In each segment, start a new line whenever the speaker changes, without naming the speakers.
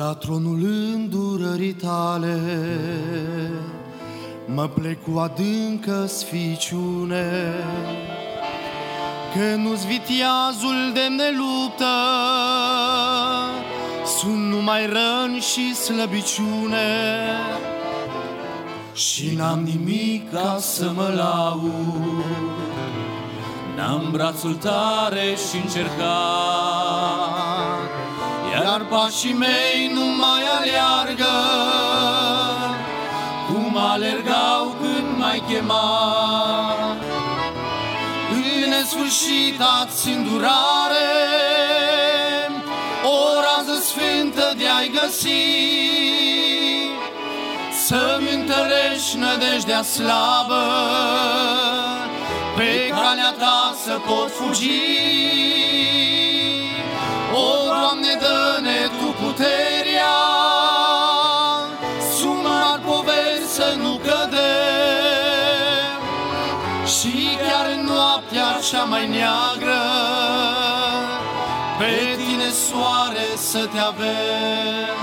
la tronul îndurării tale mă plec cu adâncă sficiune, că nu-s viteazul demn de luptă, sunt numai răni și slăbiciune. Și n-am nimic ca să mă laud,
n-am brațul tare și încercat,
iar pașii mei nu mai aleargă cum alergau când m-ai chemat. În nesfârșitați îndurare o rază sfântă de-ai găsi, să-mi întărești nădejdea slabă, pe calea ta să pot fugi. O, Doamne, dă-ne Tu puterea, sub mari poveri să nu cădem, și chiar în noaptea cea mai neagră, pe Tine, soare, să Te avem.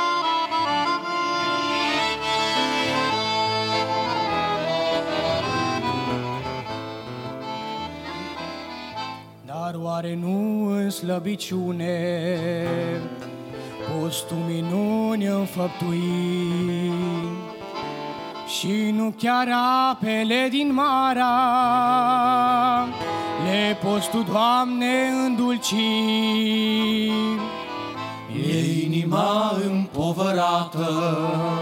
Dar oare nu în slăbiciune poți Tu minuni înfăptui, și nu chiar apele din Mara le poți Tu, Doamne, îndulci?
E inima împovărată,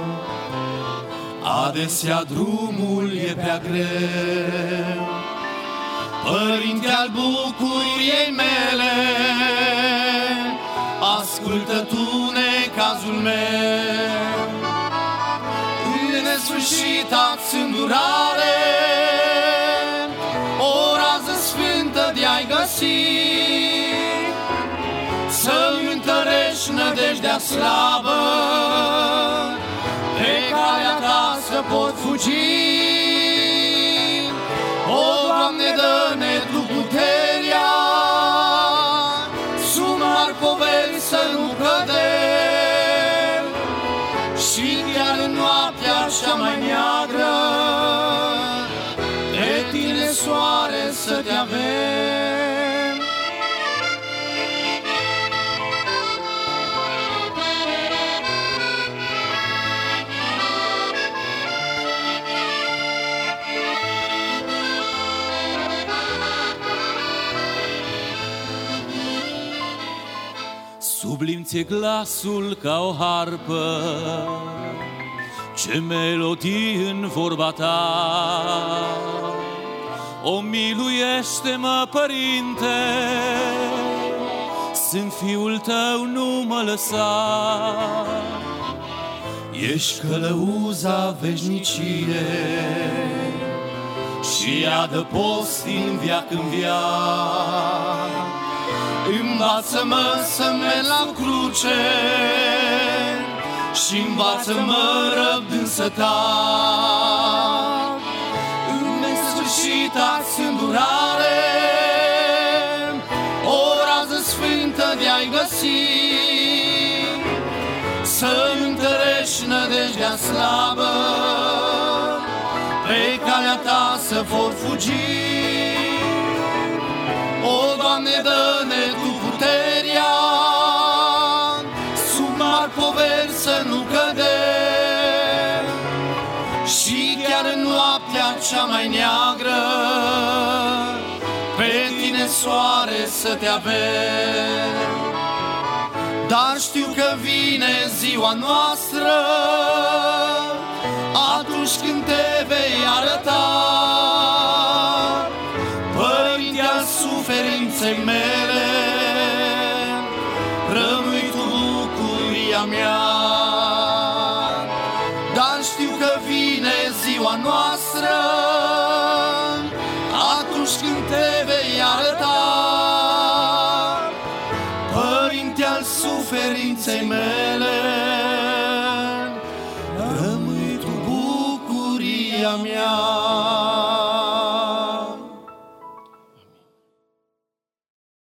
adesea drumul e prea greu. Părinte al bucuriei mele, ascultă Tu necazul meu. În nesfârșitați îndurare o rază sfântă de-ai găsi, să-mi întărești nădejdea slabă, pe calea Ta să pot fugi. O, Doamne, dă-ne Tu puterea, sub mari poveri să nu cădem, și chiar în noaptea cea mai neagră, pe Tine, soare, să Te avem.
sublim ție glasul ca o harpă, ce melodii în vorba Ta. O miluiește-mă, Părinte, sunt fiul Tău, nu mă lăsa.
Ești călăuza veșnicie și adăpost din veac în veac. Învață-mă să merg la cruce și învață-mă răbdând să tac. În nesfârșitați îndurare o rază sfântă de-ai găsi, să-mi întărești nădejdea slabă, pe calea Ta să vor fugi. O, Doamne, dă-ne Tu puterea, sub mari poveri să nu cădem, și chiar în noaptea cea mai neagră, pe Tine, soare, să Te avem. Dar știu că vine ziua noastră, atunci când Te vei arăta, Părinte al suferinței mele, rămâi Tu bucuria mea. Dar știu că vine ziua noastră, atunci când Te vei arăta, Părinte al suferinței mele,